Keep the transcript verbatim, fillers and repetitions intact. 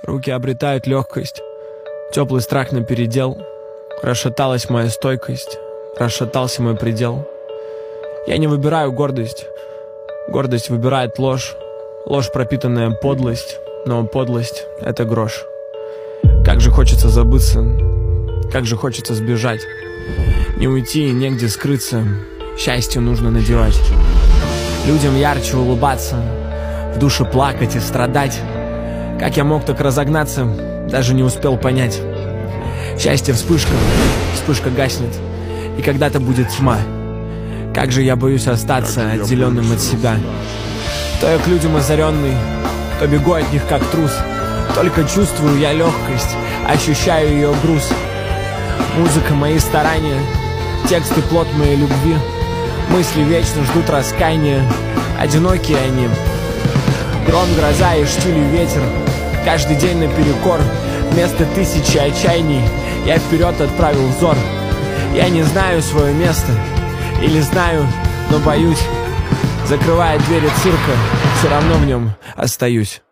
Руки обретают легкость, теплый страх напередел. Расшаталась моя стойкость, расшатался мой предел. Я не выбираю гордость, гордость выбирает ложь. Ложь, пропитанная подлость, но подлость — это грош. Как же хочется забыться, как же хочется сбежать. Не уйти и негде скрыться, счастье нужно надевать. Людям ярче улыбаться, в душе плакать и страдать. Как я мог так разогнаться, даже не успел понять. Счастье вспышка, вспышка гаснет, и когда-то будет тьма. Как же я боюсь остаться отделенным от себя. То я к людям озаренный, то бегу от них как трус. Только чувствую я легкость, ощущаю ее груз. Музыка — мои старания, тексты — плод моей любви. Мысли вечно ждут раскаяния, одинокие они. Гром, гроза и штиль, ветер, каждый день наперекор. Вместо тысячи отчаяний я вперед отправил взор. Я не знаю свое место, или знаю, но боюсь. Закрывая двери цирка, все равно в нем остаюсь.